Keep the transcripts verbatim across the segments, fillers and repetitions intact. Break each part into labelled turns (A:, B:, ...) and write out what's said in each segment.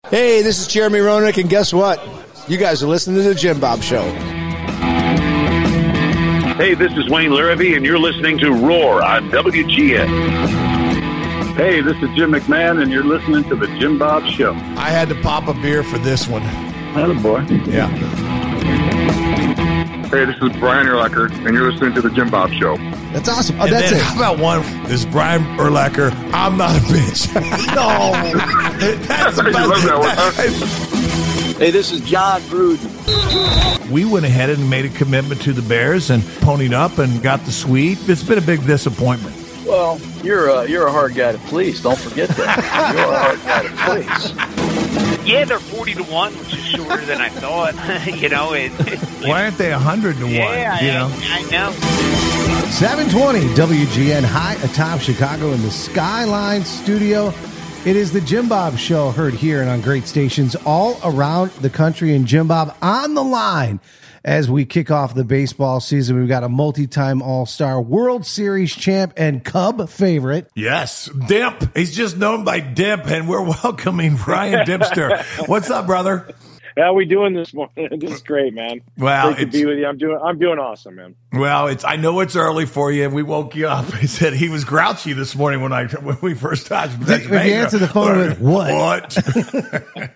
A: Hey, this is Jeremy Roenick, and guess what? You guys are listening to The Jim Bob Show.
B: Hey, this is Wayne Larrabee, and you're listening to Roar on W G N.
C: Hey, this is Jim McMahon, and you're listening to The Jim Bob Show.
D: I had to pop a beer for this one.
C: Attaboy.
D: Yeah.
E: Hey, this is Brian Urlacher, and you're listening to The Jim Bob Show.
A: That's awesome. Oh,
D: And
A: that's
D: then
A: it.
D: how about one? This is Brian Urlacher. I'm not a bitch. No. That's
E: You
D: about
E: love that one, huh?
F: Hey, this is John Gruden.
D: We went ahead and made a commitment to the Bears and ponied up and got the suite. It's been a big disappointment.
F: Well, you're a, you're a hard guy to please. Don't forget that. You're a hard guy to please.
G: Yeah, they're forty to one, which is shorter than I thought. you know, it, it,
D: Why aren't they one hundred to
G: yeah,
D: one? You
G: I,
D: know?
G: I know.
A: seven twenty W G N high atop Chicago in the Skyline studio. It is the Jim Bob Show, heard here and on great stations all around the country. And Jim Bob on the line as we kick off the baseball season. We've got a multi-time All-Star, World Series champ, and Cub favorite.
D: Yes, Dimp. He's just known by Dimp, and we're welcoming Ryan Dipster. What's up, brother?
H: How we doing this morning? This is great, man.
D: Well,
H: great to
D: it's,
H: be with you. I'm doing. I'm doing awesome, man.
D: well, it's. I know it's early for you. We woke you up. He said he was grouchy this morning when I when we first touched.
A: Did you answer the phone with what?
D: What?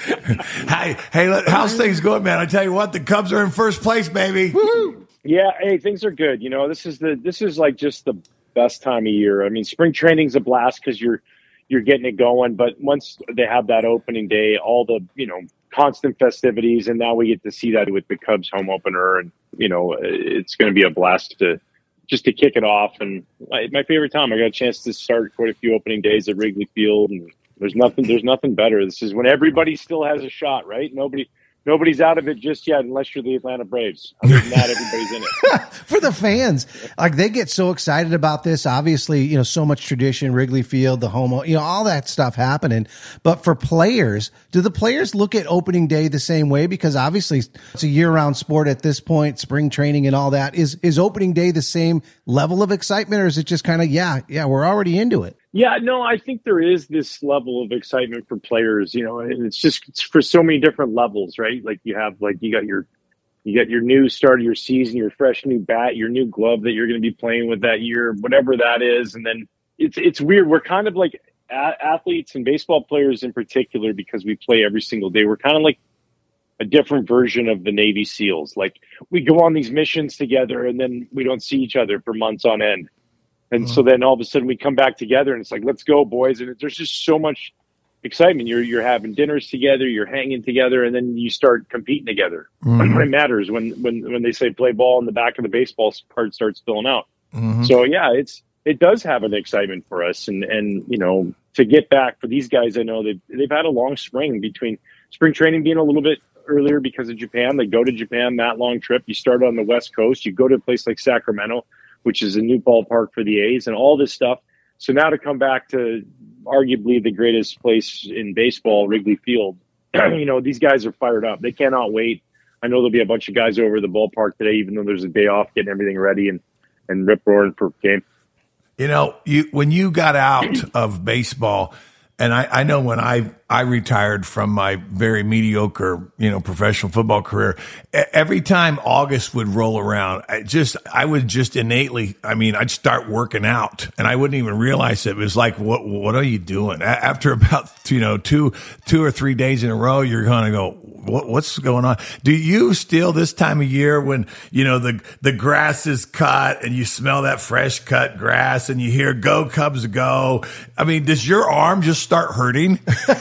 D: hey, hey, let, how's things going, man? I tell you what, the Cubs are in first place, baby.
H: Woo-hoo. Yeah, hey, things are good. You know, this is the this is like just the best time of year. I mean, spring training's a blast because you're you're getting it going. But once they have that opening day, all the you know constant festivities, and now we get to see that with the Cubs home opener, and you know it's going to be a blast to just to kick it off. And my, my favorite time, I got a chance to start quite a few opening days at Wrigley Field, and there's nothing there's nothing better. This is when everybody still has a shot, right? Nobody. Nobody's out of it just yet unless you're the Atlanta Braves. Other than that, everybody's in it.
A: For the fans, like they get so excited about this. Obviously, you know, so much tradition, Wrigley Field, the home, you know, all that stuff happening. But for players, do the players look at opening day the same way? Because obviously it's a year-round sport at this point, spring training and all that. Is is opening day the same level of excitement, or is it just kind of, yeah, yeah, we're already into it?
H: Yeah, no, I think there is this level of excitement for players, you know, and it's just it's for so many different levels, right? Like you have, like you got your, you got your new start of your season, your fresh new bat, your new glove that you're going to be playing with that year, whatever that is, and then it's it's weird. We're kind of like a- athletes and baseball players in particular because we play every single day. We're kind of like a different version of the Navy SEALs. Like we go on these missions together, and then we don't see each other for months on end. And so then all of a sudden we come back together and it's like, let's go, boys. And there's just so much excitement. You're you're having dinners together, you're hanging together, and then you start competing together. Mm-hmm. It matters when, when, when they say play ball and the back of the baseball card starts filling out. Mm-hmm. So, yeah, it's it does have an excitement for us. And, and you know, to get back for these guys, I know they've, they've had a long spring between spring training being a little bit earlier because of Japan. They go to Japan, that long trip. You start on the West Coast. You go to a place like Sacramento, which is a new ballpark for the A's and all this stuff. So now to come back to arguably the greatest place in baseball, Wrigley Field, you know, these guys are fired up. They cannot wait. I know there'll be a bunch of guys over the ballpark today, even though there's a day off, getting everything ready and, and rip roaring for game.
D: You know, you when you got out of baseball, and I, I know when I, I retired from my very mediocre, you know, professional football career, every time August would roll around, I just, I would just innately, I mean, I'd start working out and I wouldn't even realize it. It was like, what, what are you doing? After about, you know, two, two or three days in a row, you're going to go, what, what's going on? Do you still this time of year when, you know, the, the grass is cut and you smell that fresh cut grass and you hear go Cubs go? I mean, does your arm just start hurting?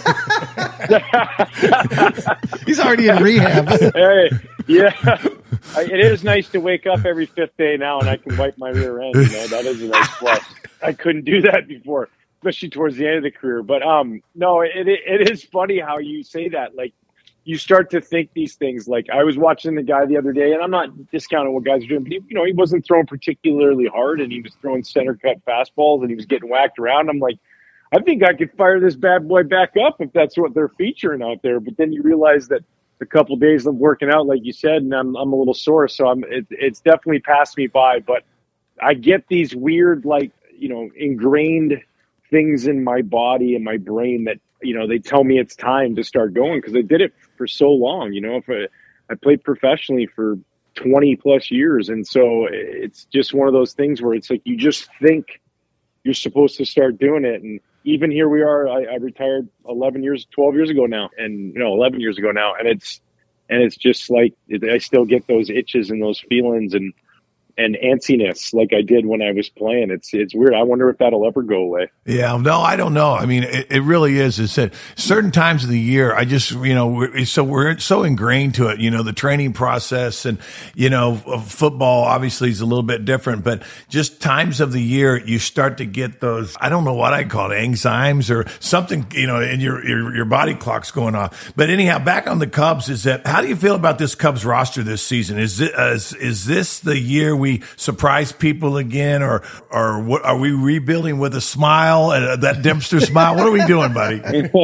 A: He's already in rehab.
H: Hey, yeah, it is nice to wake up every fifth day now, and I can wipe my rear end. You know, that is a nice plus. I couldn't do that before, especially towards the end of the career. But um, no, it it is funny how you say that. Like, you start to think these things. Like, I was watching the guy the other day, and I'm not discounting what guys are doing, but he, you know, he wasn't throwing particularly hard, and he was throwing center cut fastballs, and he was getting whacked around. I'm like, I think I could fire this bad boy back up if that's what they're featuring out there. But then you realize that a couple of days of working out, like you said, and I'm I'm a little sore, so I'm it, it's definitely passed me by. But I get these weird, like, you know, ingrained things in my body and my brain that you know, they tell me it's time to start going because I did it for so long. You know, if I, I played professionally for twenty plus years. And so it's just one of those things where it's like, you just think you're supposed to start doing it. And even here we are, I, I retired eleven years, twelve years ago now, and you know, eleven years ago now. And it's, and it's just like, I still get those itches and those feelings and, and antsiness like I did when I was playing. It's it's weird. I wonder if that'll ever go away.
D: Yeah, no, I don't know. I mean, it, it really is. It's that certain times of the year, I just, you know, we're, so we're so ingrained to it, you know, the training process and, you know, football obviously is a little bit different, but just times of the year, you start to get those, I don't know what I call it, enzymes or something, you know, and your, your, your body clock's going off. But anyhow, back on the Cubs is that, how do you feel about this Cubs roster this season? Is it, uh, is, is this the year we surprise people again, or or what, are we rebuilding with a smile and uh, that Dempster smile? What are we doing, buddy?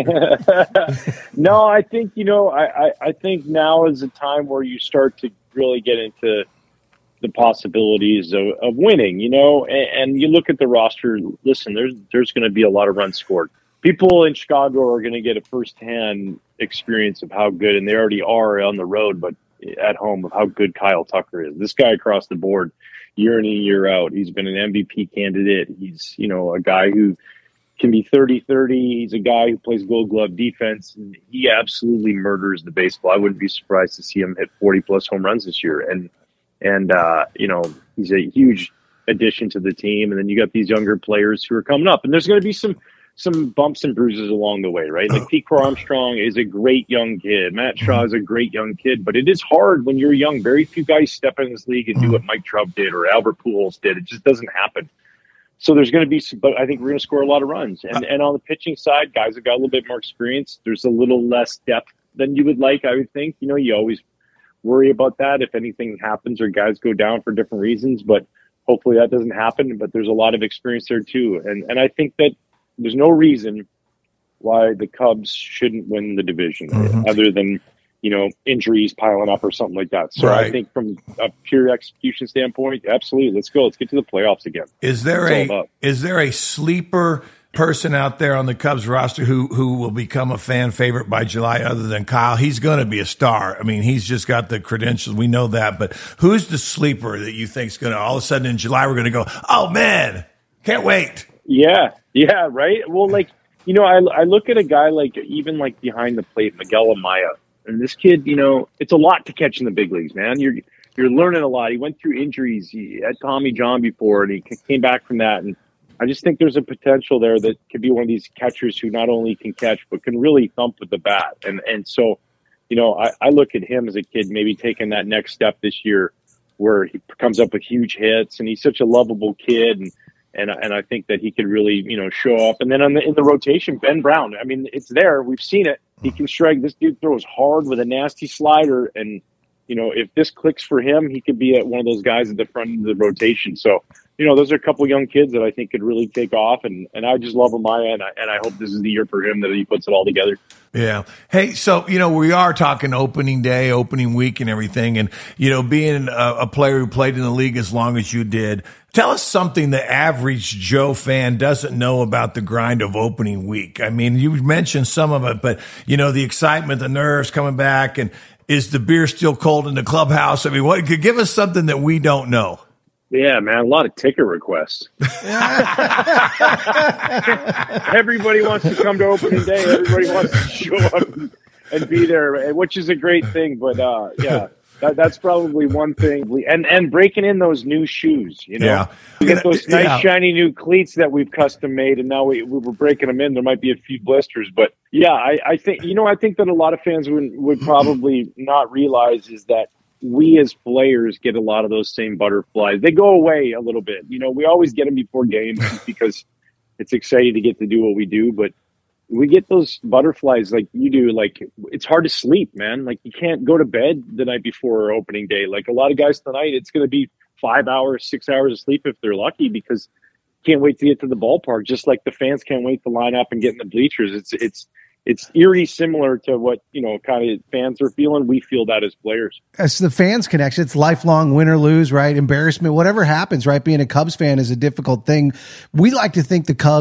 H: No, I think you know, I, I, I think now is a time where you start to really get into the possibilities of, of winning. You know, and, and you look at the roster. Listen, there's there's going to be a lot of runs scored. People in Chicago are going to get a firsthand experience of how good, and they already are on the road, but at home, of how good Kyle Tucker is. This guy across the board, year in and year out, he's been an M V P candidate. He's, you know, a guy who can be thirty thirty. He's a guy who plays gold glove defense, and he absolutely murders the baseball. I wouldn't be surprised to see him hit forty plus home runs this year. And, and, uh, you know, he's a huge addition to the team. And then you got these younger players who are coming up, and there's going to be some, some bumps and bruises along the way, right? Like Pete Crow Armstrong is a great young kid. Matt Shaw is a great young kid, but it is hard when you're young. Very few guys step in this league and do what Mike Trout did or Albert Pujols did. It just doesn't happen. So there's going to be some, but I think we're going to score a lot of runs. And and on the pitching side, guys have got a little bit more experience. There's a little less depth than you would like, I would think. You know, you always worry about that if anything happens or guys go down for different reasons, but hopefully that doesn't happen. But there's a lot of experience there too. And and I think that there's no reason why the Cubs shouldn't win the division mm-hmm. other than, you know, injuries piling up or something like that. So
D: right.
H: I think from a pure execution standpoint, absolutely. Let's go. Let's get to the playoffs again.
D: Is there a, is there a sleeper person out there on the Cubs roster who, who will become a fan favorite by July other than Kyle? He's going to be a star. I mean, he's just got the credentials. We know that, but who's the sleeper that you think is going to, all of a sudden in July, we're going to go, oh man, can't wait.
H: Yeah. Yeah. Right. Well, like, you know, I, I look at a guy like even like behind the plate, Miguel Amaya, and this kid, you know, it's a lot to catch in the big leagues, man. You're, you're learning a lot. He went through injuries. He had Tommy John before, and he came back from that. And I just think there's a potential there that could be one of these catchers who not only can catch, but can really thump with the bat. And, and so, you know, I, I look at him as a kid, maybe taking that next step this year where he comes up with huge hits, and he's such a lovable kid. And, And and I think that he could really, you know, show up. And then on the, in the rotation, Ben Brown. I mean, it's there. We've seen it. He can strike. This dude throws hard with a nasty slider. And, you know, if this clicks for him, he could be at one of those guys at the front of the rotation. So, you know, those are a couple young kids that I think could really take off. And, and I just love Amaya, and I, and I hope this is the year for him that he puts it all together.
D: Yeah. Hey, so, you know, we are talking opening day, opening week and everything. And, you know, being a, a player who played in the league as long as you did, tell us something the average Joe fan doesn't know about the grind of opening week. I mean, you mentioned some of it, but, you know, the excitement, the nerves coming back, and is the beer still cold in the clubhouse? I mean, what could give us something that we don't know?
H: Yeah, man, a lot of ticket requests. Everybody wants to come to opening day. Everybody wants to show up and, and be there, which is a great thing. But, uh, yeah. That, that's probably one thing. And and breaking in those new shoes, you know.
D: Yeah.
H: You get those nice,
D: yeah.
H: shiny new cleats that we've custom made, and now we, we were breaking them in. There might be a few blisters. But, yeah, I, I think, you know, I think that a lot of fans would, would probably not realize is that we as players get a lot of those same butterflies. They go away a little bit. You know, we always get them before games because it's exciting to get to do what we do. But we get those butterflies like you do. Like, it's hard to sleep, man. Like, you can't go to bed the night before opening day. Like, a lot of guys tonight, it's going to be five hours, six hours of sleep if they're lucky, because can't wait to get to the ballpark. Just like the fans can't wait to line up and get in the bleachers. It's, it's, It's eerie similar to what, you know, kind of fans are feeling. We feel that as players.
A: As the fans connection, it's lifelong, win or lose, right? Embarrassment, whatever happens, right? Being a Cubs fan is a difficult thing. We like to think the Cubs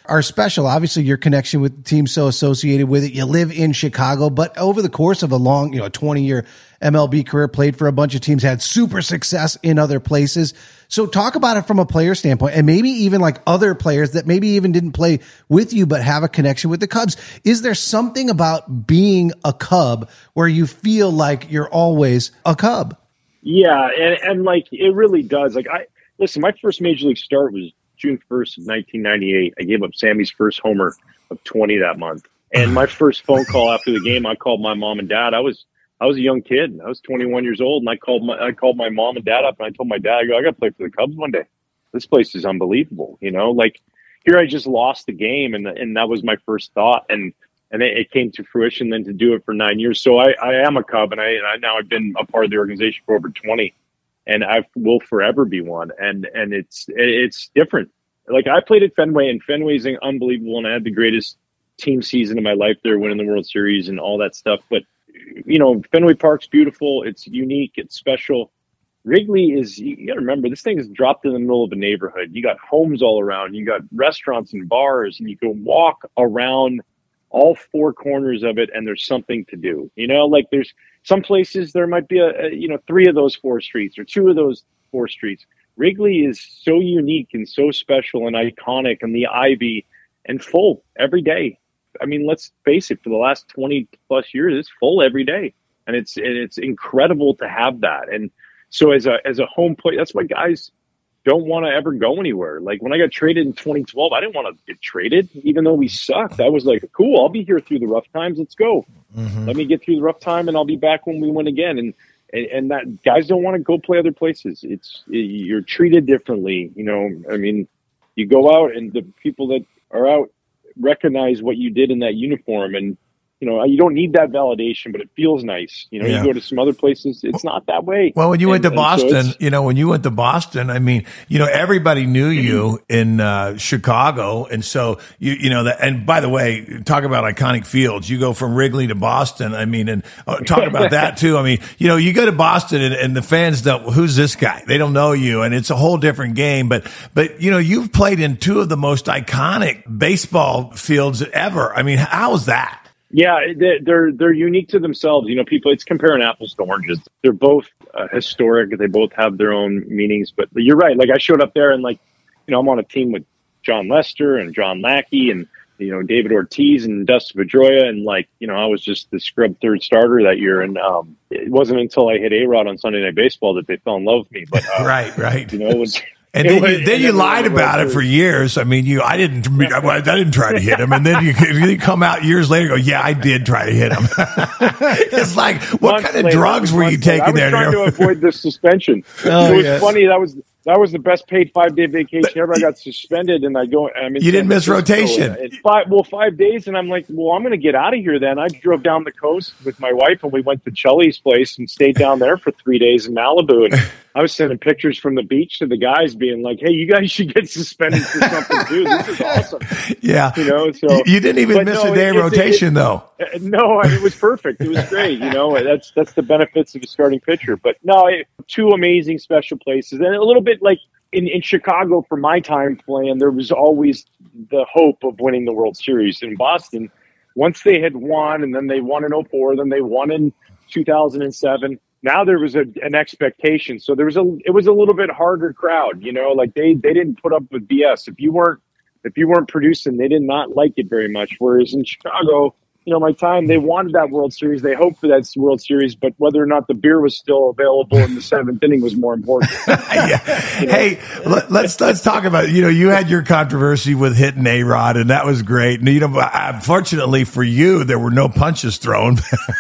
A: are special. Obviously, your connection with the team so associated with it. You live in Chicago, but over the course of a long, you know, twenty-year M L B career, played for a bunch of teams, had super success in other places. So talk about it from a player standpoint, and maybe even like other players that maybe even didn't play with you but have a connection with the Cubs. Is there something about being a Cub where you feel like you're always a Cub?
H: Yeah, and, and like it really does. Like I listen, my first major league start was June first of nineteen ninety-eight. I gave up Sammy's first homer of twenty that month. And my first phone call after the game, I called my mom and dad. I was I was a young kid. I was twenty-one years old, and I called my I called my mom and dad up, and I told my dad, I go, I got to play for the Cubs one day. This place is unbelievable, you know. Like here, I just lost the game, and and that was my first thought, and and it, it came to fruition then to do it for nine years. So I, I am a Cub, and I, and I now I've been a part of the organization for over twenty, and I will forever be one. And and it's it's different. Like I played at Fenway, and Fenway's unbelievable, and I had the greatest team season of my life there, winning the World Series and all that stuff, but you know, Fenway Park's beautiful. It's unique. It's special. Wrigley is, you got to remember, this thing is dropped in the middle of a neighborhood. You got homes all around. You got restaurants and bars, and you can walk around all four corners of it, and there's something to do. You know, like there's some places there might be, a, a you know, three of those four streets or two of those four streets. Wrigley is so unique and so special and iconic, and the Ivy and full every day. I mean, let's face it, for the last twenty plus years, it's full every day. And it's, and it's incredible to have that. And so as a, as a home play, that's why guys don't want to ever go anywhere. Like when I got traded in twenty twelve, I didn't want to get traded, even though we sucked. I was like, cool, I'll be here through the rough times. Let's go. Mm-hmm. Let me get through the rough time, and I'll be back when we win again. And, and, and that guys don't want to go play other places. It's, you're treated differently. You know, I mean, you go out and the people that are out recognize what you did in that uniform, and you know, you don't need that validation, but it feels nice. You know, yeah. You go to some other places, it's not that way.
D: Well, when you and, went to Boston, so you know, when you went to Boston, I mean, you know, everybody knew you in uh, Chicago. And so, you you know, that, and by the way, talk about iconic fields. You go from Wrigley to Boston. I mean, and uh, talk about that too. I mean, you know, you go to Boston and, and the fans don't, who's this guy? They don't know you. And it's a whole different game. But, but, you know, you've played in two of the most iconic baseball fields ever. I mean, how is that?
H: Yeah, they're they're unique to themselves. You know, people, it's comparing apples to oranges. They're both uh, historic. They both have their own meanings. But you're right. Like I showed up there and like, you know, I'm on a team with John Lester and John Lackey and, you know, David Ortiz and Dustin Pedroia. And like, you know, I was just the scrub third starter that year. And um, it wasn't until I hit A-Rod on Sunday Night Baseball that they fell in love with me. But uh,
D: right, right.
H: You know, it was...
D: And then you, then you lied about it for years. I mean, you, I didn't, I didn't try to hit him. And then you, you come out years later and go, yeah, I did try to hit him. It's like, what
H: months
D: kind of
H: later,
D: drugs were you taking there?
H: I was trying to avoid the suspension. Oh, it was yes. funny. That was, that was the best paid five day vacation ever. I got suspended and I go, I mean,
D: you didn't miss rotation.
H: Five, well, five days. And I'm like, well, I'm going to get out of here then. I drove down the coast with my wife and we went to Chully's place and stayed down there for three days in Malibu. And I was sending pictures from the beach to the guys being like, hey, you guys should get suspended for something too. This is awesome.
D: Yeah.
H: You know, so
D: you didn't even miss no, a day of rotation it, though.
H: It, no, it was perfect. It was great. You know, that's, that's the benefits of a starting pitcher, but no, it, two amazing special places and a little bit like in, in Chicago for my time playing, there was always the hope of winning the World Series. In Boston, once they had won and then they won in oh four, then they won in two thousand seven. Now there was a, an expectation. So there was a, it was a little bit harder crowd, you know, like they, they didn't put up with B S. If you weren't, if you weren't producing, they did not like it very much. Whereas in Chicago, you know, my time, they wanted that World Series. They hoped for that World Series, but whether or not the beer was still available in the seventh inning was more important.
D: Yeah. You know? Hey, let, let's let's talk about, you know, you had your controversy with hitting A-Rod, and that was great. And, you know, unfortunately for you, there were no punches thrown.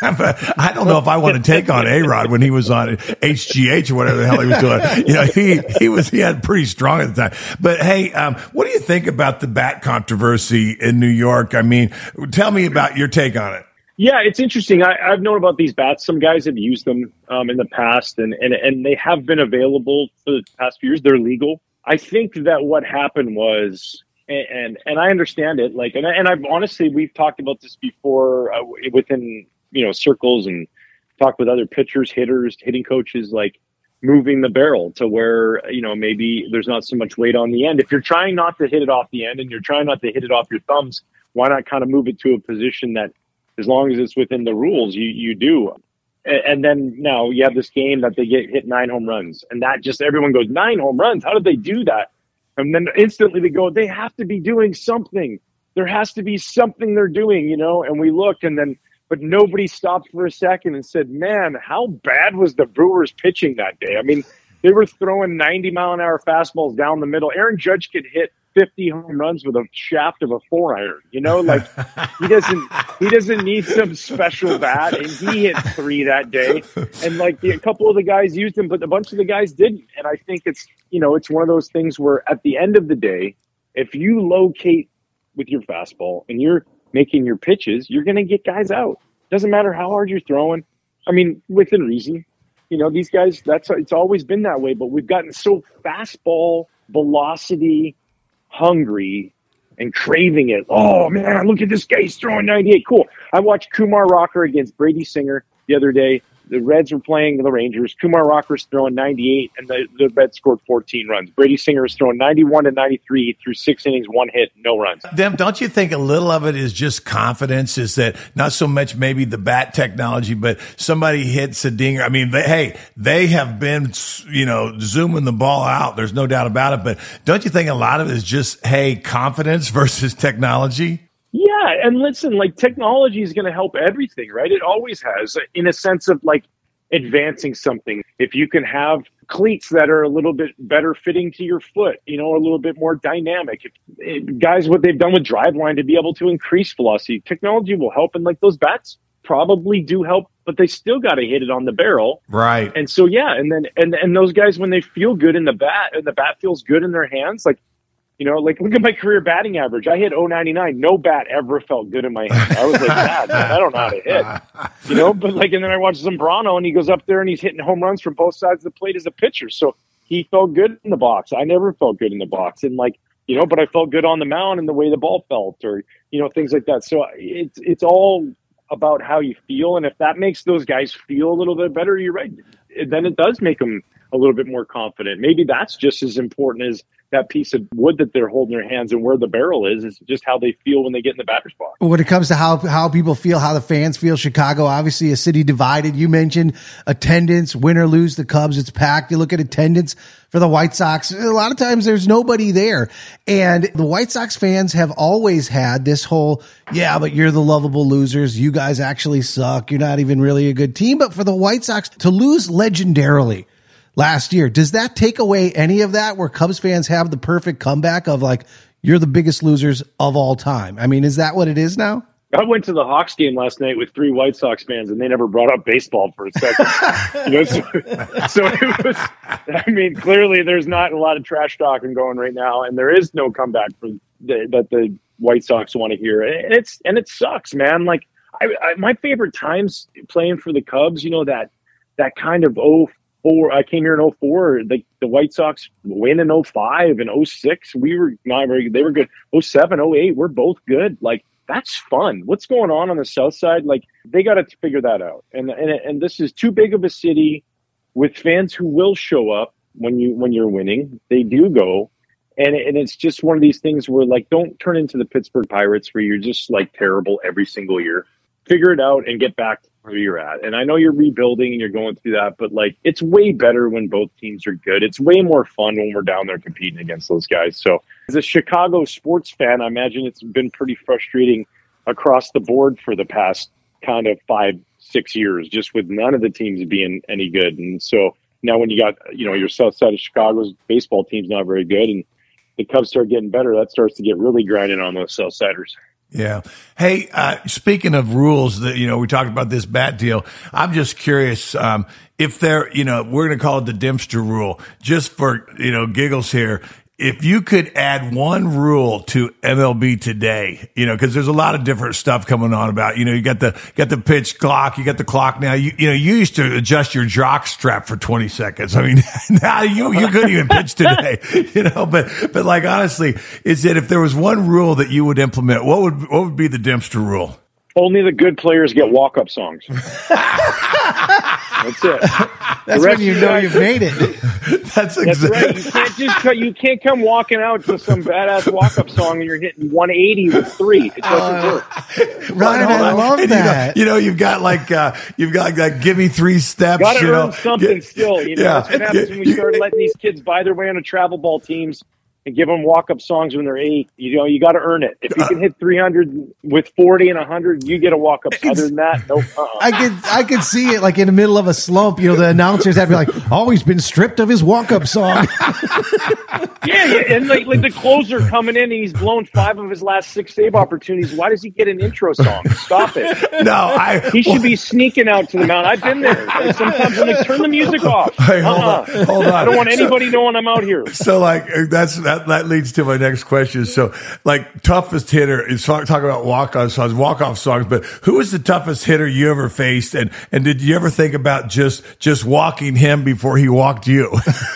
D: But I don't know if I want to take on A-Rod when he was on H G H or whatever the hell he was doing. You know, he he was he had pretty strong at the time. But hey, um, what do you think about the bat controversy in New York? I mean, tell me about your take on it.
H: Yeah, it's interesting. I, I've known about these bats. Some guys have used them um, in the past, and, and, and they have been available for the past few years. They're legal. I think that what happened was, and and, and I understand it. Like, and, I, and I've honestly, we've talked about this before uh, within you know circles and talked with other pitchers, hitters, hitting coaches. Like, moving the barrel to where, you know, maybe there's not so much weight on the end. If you're trying not to hit it off the end and you're trying not to hit it off your thumbs, why not kind of move it to a position that, as long as it's within the rules, you, you do. And, and then now you have this game that they get hit nine home runs, and that just, everyone goes, nine home runs? How did they do that? And then instantly they go, they have to be doing something. There has to be something they're doing, you know? And we look, and then, but nobody stopped for a second and said, man, how bad was the Brewers pitching that day? I mean, they were throwing ninety mile an hour fastballs down the middle. Aaron Judge could hit fifty home runs with a shaft of a four iron, you know, like he doesn't, he doesn't need some special bat, and he hit three that day. And like the, a couple of the guys used him, but a bunch of the guys didn't. And I think it's, you know, it's one of those things where at the end of the day, if you locate with your fastball and you're making your pitches, you're going to get guys out. Doesn't matter how hard you're throwing. I mean, within reason, you know, these guys, that's, it's always been that way, but we've gotten so fastball velocity hungry and craving it. Oh man, look at this guy. He's throwing ninety-eight. Cool. I watched Kumar Rocker against Brady Singer the other day. The Reds were playing the Rangers. Kumar Rocker's throwing ninety-eight, and the, the Reds scored fourteen runs. Brady Singer is throwing ninety-one to ninety-three through six innings, one hit, no runs.
D: Dem, don't you think a little of it is just confidence? Is that not so much maybe the bat technology, but somebody hits a dinger? I mean, they, hey, they have been, you know, zooming the ball out. There's no doubt about it. But don't you think a lot of it is just, hey, confidence versus technology?
H: Yeah, and listen, like technology is going to help everything, right? It always has, in a sense of like advancing something. If you can have cleats that are a little bit better fitting to your foot, you know, a little bit more dynamic. If, if, guys, what they've done with Driveline to be able to increase velocity, technology will help. And like those bats probably do help, but they still got to hit it on the barrel.
D: Right.
H: And so, yeah, and then and and those guys, when they feel good in the bat and the bat feels good in their hands, like, you know, like look at my career batting average. I hit oh ninety-nine. No bat ever felt good in my hand. I was like, God, man, I don't know how to hit. You know, but like, and then I watched Zambrano, and he goes up there and he's hitting home runs from both sides of the plate as a pitcher. So he felt good in the box. I never felt good in the box. And like, you know, but I felt good on the mound and the way the ball felt, or, you know, things like that. So it's, it's all about how you feel. And if that makes those guys feel a little bit better, you're right. Then it does make them a little bit more confident. Maybe that's just as important as that piece of wood that they're holding in their hands and where the barrel is, is just how they feel when they get in the batter's box.
A: When it comes to how, how people feel, how the fans feel, Chicago, obviously a city divided. You mentioned attendance, win or lose the Cubs, it's packed. You look at attendance for the White Sox. A lot of times there's nobody there. And the White Sox fans have always had this whole, yeah, but you're the lovable losers. You guys actually suck. You're not even really a good team. But for the White Sox to lose legendarily last year, does that take away any of that, where Cubs fans have the perfect comeback of like, you're the biggest losers of all time? I mean, is that what it is now?
H: I went to the Hawks game last night with three White Sox fans, and they never brought up baseball for a second. You know, so, so it was, I mean, clearly there's not a lot of trash talking going right now, and there is no comeback for the, that the White Sox want to hear. And it's, and it sucks, man. Like I, I, my favorite times playing for the Cubs, you know, that, that kind of, oh, Four, I came here in oh four. The, the White Sox win in oh five and oh six. We were not very good. They were good. oh seven, oh eight, we're both good. Like, that's fun. What's going on on the South Side? Like, they got to figure that out. And, and and this is too big of a city with fans who will show up when you when you're winning. They do go, and and it's just one of these things where, like, don't turn into the Pittsburgh Pirates where you're just like terrible every single year. Figure it out and get back to where you're at. And I know you're rebuilding and you're going through that, but like, it's way better when both teams are good. It's way more fun when we're down there competing against those guys. So as a Chicago sports fan, I imagine it's been pretty frustrating across the board for the past kind of five, six years, just with none of the teams being any good. And so now when you got, you know, your South Side of Chicago's baseball team's not very good, and the Cubs start getting better, that starts to get really grinding on those South Siders.
D: Yeah. Hey, uh, speaking of rules, that, you know, we talked about this bat deal. I'm just curious, um, if there, you know, we're going to call it the Dempster rule, just for, you know, giggles here. If you could add one rule to M L B today, you know, because there's a lot of different stuff coming on about, you know, you got the got the pitch clock, you got the clock now. You you know, you used to adjust your jock strap for twenty seconds. I mean, now you you couldn't even pitch today, you know. But but like honestly, is that if there was one rule that you would implement, what would what would be the Dempster rule?
H: Only the good players get walk-up songs. That's it.
A: That's when you know you've made it.
D: That's
H: That's
D: exactly
H: right. You can't just co- you can't come walking out to some badass walk up song and you're hitting one eighty with three. It doesn't work.
A: Ryan, I love
D: And
A: that.
D: You know, you know, you've got like uh, you've got like that. Give me three steps.
H: Got to
D: you
H: earn
D: know.
H: something
D: Get-
H: still. You know,
D: yeah.
H: that's what happens when we start letting these kids buy their way on a travel ball teams and give them walk up songs when they're eight. You know, you got to earn it. If you can hit three hundred with forty and one hundred, you get a walk up. Other than that, nope. Uh-uh.
A: I could I could see it like in the middle of a slump. You know, the announcers have to be like, "Oh, he's been stripped of his walk up song."
H: Yeah, yeah, and like, like the closer coming in, and he's blown five of his last six save opportunities. Why does he get an intro song? Stop it.
D: No, I.
H: He should be sneaking out to the mound. I've been there. Like, sometimes I'm like, turn the music off.
D: Hey, hold
H: Uh-uh.
D: on, hold on.
H: I don't want anybody knowing I'm out here.
D: So like that's that that leads to my next question. So like toughest hitter is talk, talk about walk off songs, walk off songs. But who was the toughest hitter you ever faced? And and did you ever think about just just walking him before he walked you?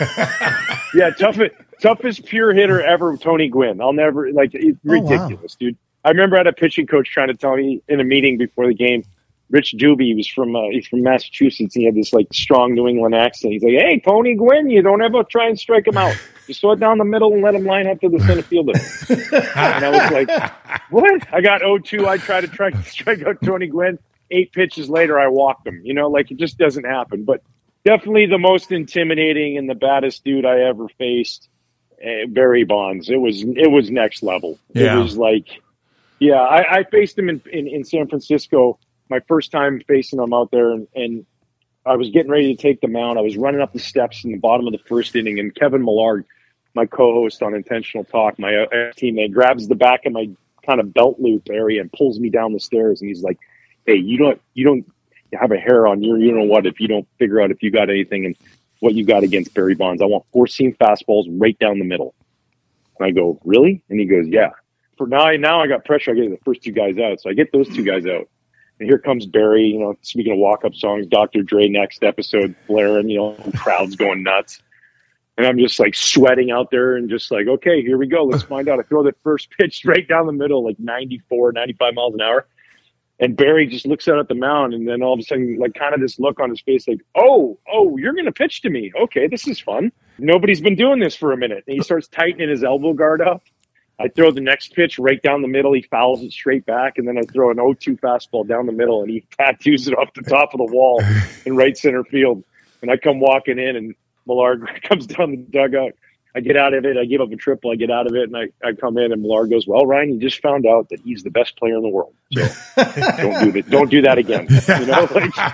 H: Yeah, toughest toughest pure hitter ever, Tony Gwynn. I'll never like it's
A: Oh, wow.
H: ridiculous, dude. I remember I had a pitching coach trying to tell me in a meeting before the game. Rich Doobie, he was from uh, he's from Massachusetts. And he had this like strong New England accent. He's like, "Hey, Tony Gwynn, you don't ever try and strike him out. Just throw it down the middle and let him line up to the center fielder." And I was like, "What?" I got oh two. I tried to try to strike out Tony Gwynn. Eight pitches later, I walked him. You know, like it just doesn't happen. But definitely the most intimidating and the baddest dude I ever faced, uh, Barry Bonds. It was it was next level.
D: Yeah.
H: It was like, yeah, I, I faced him in, in, in San Francisco. My first time facing him out there, and, and I was getting ready to take the mound. I was running up the steps in the bottom of the first inning, and Kevin Millard, my co-host on Intentional Talk, my uh, teammate, grabs the back of my kind of belt loop area and pulls me down the stairs, and he's like, "Hey, you don't, you don't have a hair on your, you know what? If you don't figure out if you got anything and what you got against Barry Bonds, I want four seam fastballs right down the middle." And I go, "Really?" And he goes, "Yeah." For now, now I got pressure. I get the first two guys out, so I get those two guys out. And here comes Barry, you know, speaking of walk-up songs, Doctor Dre next episode, blaring, you know, crowds going nuts. And I'm just like sweating out there and just like, okay, here we go. Let's find out. I throw the first pitch straight down the middle, like ninety-four, ninety-five miles an hour. And Barry just looks out at the mound, and then all of a sudden, like kind of this look on his face, like, oh, oh, you're going to pitch to me. Okay, this is fun. Nobody's been doing this for a minute. And he starts tightening his elbow guard up. I throw the next pitch right down the middle. He fouls it straight back, and then I throw an oh two fastball down the middle, and he tattoos it off the top of the wall in right center field. And I come walking in, and Millard comes down the dugout. I get out of it. I give up a triple. I get out of it, and I, I come in, and Millard goes, "Well, Ryan, you just found out that he's the best player in the world. So don't do that. Don't do that again." You know,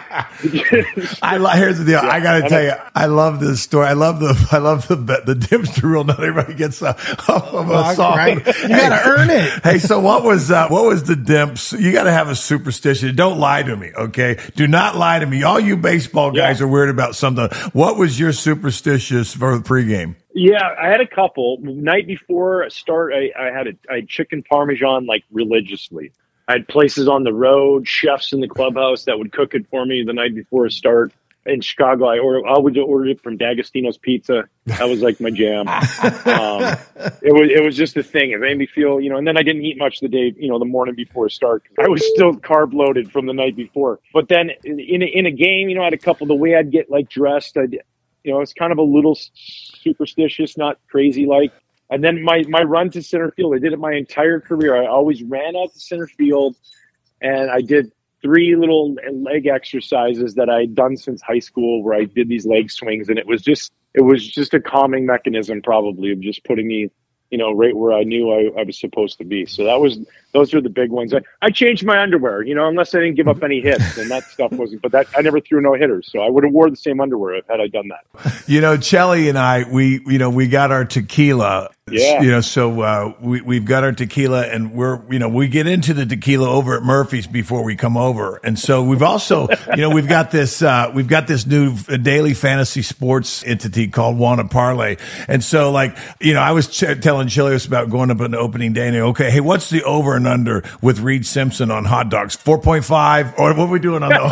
H: like,
D: I lo- here's the deal.
H: Yeah,
D: I got to
H: I
D: tell
H: know.
D: you, I love this story. I love the I love the the Dipster rule. Not everybody gets a, of a song.
A: Right? You got to earn it.
D: Hey, so what was uh, what was the Dimps? You got to have a superstition. Don't lie to me, okay? Do not lie to me. All you baseball guys
H: Yeah.
D: are weird about something. What was your superstitious for the pregame?
H: Yeah, I had a couple. The night before a start, I, I had a I had chicken parmesan like religiously. I had places on the road, chefs in the clubhouse that would cook it for me the night before a start. In Chicago, I order I would order it from D'Agostino's Pizza. That was like my jam. um, it was it was just a thing. It made me feel, you know. And then I didn't eat much the day, you know, the morning before a start. I was still carb loaded from the night before. But then in in a, in a game, you know, I had a couple. The way I'd get like dressed, I'd, you know, it's kind of a little superstitious, not crazy like. And then my, my run to center field, I did it my entire career. I always ran out to center field, and I did three little leg exercises that I had done since high school where I did these leg swings. And it was just, it was just a calming mechanism probably of just putting me, you know, right where I knew I, I was supposed to be. So that was, those are the big ones. I, I changed my underwear, you know, unless I didn't give up any hits, and that stuff wasn't, but that I never threw no hitters. So I would have wore the same underwear had I done that.
D: You know, Chelly and I, we, you know, we got our tequila.
H: Yeah.
D: You know, so uh, we, we've got our tequila, and we're, you know, we get into the tequila over at Murphy's before we come over. And so we've also, you know, we've got this, uh, we've got this new daily fantasy sports entity called Wanna Parlay. And so, like, you know, I was ch- telling Chilius about going up on opening day, and okay, hey, what's the over and under with Reed Simpson on hot dogs? four point five, or what are we doing on those?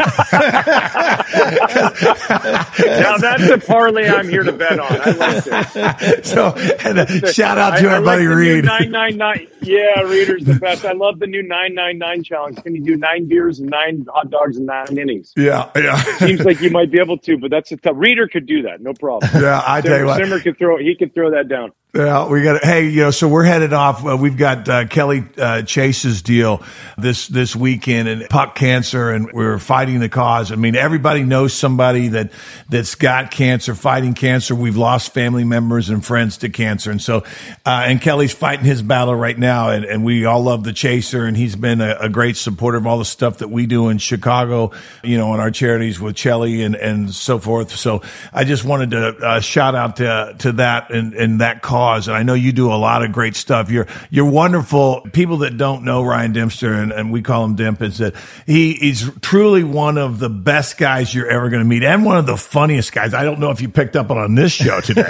H: Now that's the parlay I'm here to bet on. I like this.
D: So, and uh, shout out to
H: I,
D: our
H: I
D: buddy
H: like
D: Reed.
H: nine nine nine. Yeah, Reader's the best. I love the new nine nine nine challenge. Can you do nine beers and nine hot dogs and nine innings?
D: Yeah, yeah.
H: Seems like you might be able to, but that's a tough. Reader could do that, no problem.
D: Yeah, I
H: Simmer,
D: tell you what.
H: Simmer could throw. He could throw that down.
D: Yeah, we got. Hey, you know, so we're headed off. Uh, we've got uh, Kelly uh, Chase's deal this this weekend, and puck cancer, and we're fighting the cause. I mean, everybody knows somebody that that's got cancer, fighting cancer. We've lost family members and friends to cancer, and so uh, and Kelly's fighting his battle right now, and, and we all love the Chaser, and he's been a, a great supporter of all the stuff that we do in Chicago, you know, in our charities with Chelly and and so forth. So I just wanted to uh, shout out to to that and and that cause. And I know you do a lot of great stuff. You're you're wonderful. People that don't know Ryan Dempster, and, and we call him Demp, is that he is truly one of the best guys you're ever going to meet, and one of the funniest guys. I don't know if you picked up on this show today,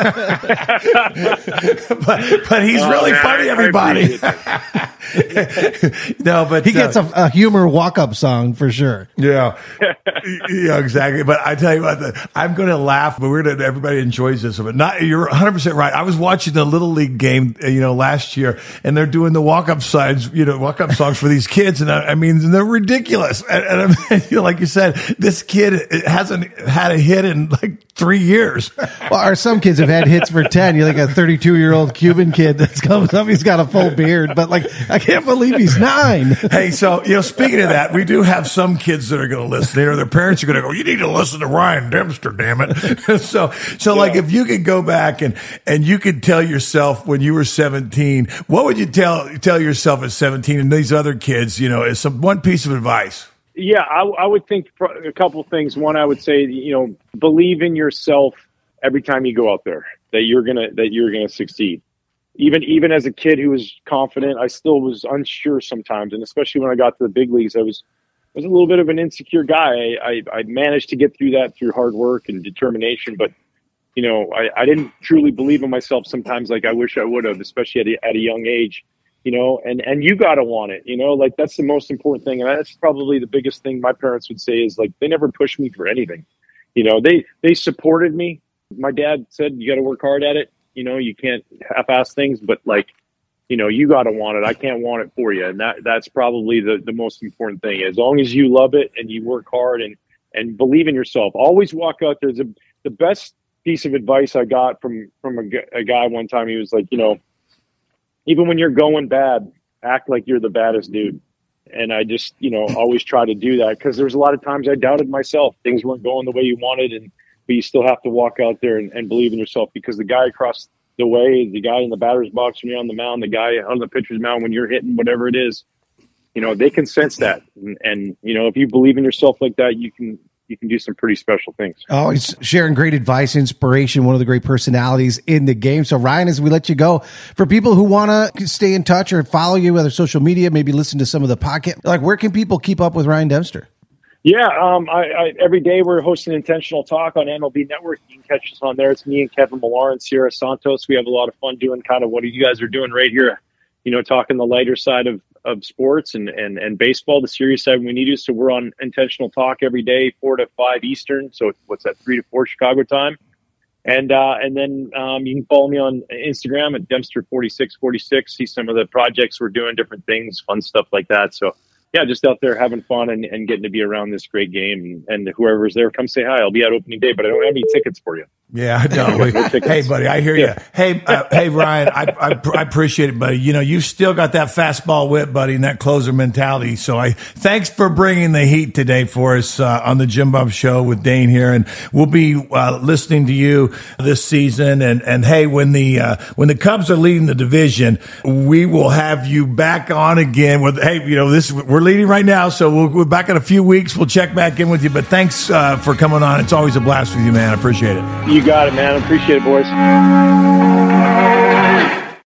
D: but but he's oh, really man, funny. Everybody, no, but
A: he gets uh, a, a humor walk up song for sure.
D: Yeah, yeah, exactly. But I tell you what, the, I'm going to laugh, but we're going to. Everybody enjoys this, but not. You're one hundred percent right. I was watching the Little League game, you know, last year, and they're doing the walk-up signs, you know, walk-up songs for these kids, and I, I mean, they're ridiculous. And, and I mean, you know, like you said, this kid hasn't had a hit in like three years.
A: Well, or some kids have had hits for ten. You're like a thirty-two-year-old Cuban kid that's comes up, he's got a full beard, but like, I can't believe he's nine.
D: Hey, so, you know, speaking of that, we do have some kids that are going to listen. You know, their parents are going to go, you need to listen to Ryan Dempster, damn it. so, so yeah. Like, if you could go back and, and you could tell yourself when you were seventeen, what would you tell tell yourself at seventeen and these other kids, you know, as some one piece of advice?
H: Yeah, I, I would think a couple things. One, I would say, you know, believe in yourself every time you go out there, that you're gonna that you're gonna succeed. Even even as a kid who was confident, I still was unsure sometimes, and especially when I got to the big leagues, I was I was a little bit of an insecure guy. I, I, I managed to get through that through hard work and determination, but you know, I, I didn't truly believe in myself sometimes like I wish I would have, especially at a, at a young age, you know, and, and you got to want it, you know, like that's the most important thing. And that's probably the biggest thing my parents would say is like, they never pushed me for anything. You know, they, they supported me. My dad said, you got to work hard at it. You know, you can't half-ass things, but like, you know, you got to want it. I can't want it for you. And that, that's probably the, the most important thing. As long as you love it and you work hard and, and believe in yourself, always walk out there. The, the best piece of advice I got from, from a, a guy one time, he was like, you know, even when you're going bad, act like you're the baddest dude. And I just, you know, always try to do that because there's a lot of times I doubted myself. Things weren't going the way you wanted, and but you still have to walk out there and, and believe in yourself because the guy across the way, the guy in the batter's box when you're on the mound, the guy on the pitcher's mound when you're hitting whatever it is, you know, they can sense that. And, and you know, if you believe in yourself like that, you can you can do some pretty special things.
A: Always sharing great advice, inspiration, one of the great personalities in the game. So Ryan, as we let you go, for people who want to stay in touch or follow you, whether social media, maybe listen to some of the podcast, like where can people keep up with Ryan Dempster?
H: Yeah, um, I, I, every day we're hosting Intentional Talk on M L B Network. You can catch us on there. It's me and Kevin Millar and Sierra Santos. We have a lot of fun doing kind of what you guys are doing right here, you know, talking the lighter side of, of sports and, and, and baseball, the serious side when we need to. So we're on Intentional Talk every day, four to five Eastern. So what's that, three to four Chicago time? And uh, and then um, you can follow me on Instagram at Dempster forty-six forty-six. See some of the projects we're doing, different things, fun stuff like that. So yeah, just out there having fun and, and getting to be around this great game. And, and whoever's there, come say hi. I'll be at opening day, but I don't have any tickets for you.
D: Yeah, no. no hey, buddy, I hear
H: yeah.
D: you. Hey, uh, hey, Ryan, I, I I appreciate it, buddy. You know, you've still got that fastball whip, buddy, and that closer mentality. So I thanks for bringing the heat today for us uh, on the Jim Bob Show with Dane here, and we'll be uh, listening to you this season. And and hey, when the uh, when the Cubs are leading the division, we will have you back on again. With hey, you know, this we're leading right now, so we'll, we're back in a few weeks. We'll check back in with you. But thanks uh, for coming on. It's always a blast with you, man. I appreciate it.
H: You got it, man. I appreciate it, boys.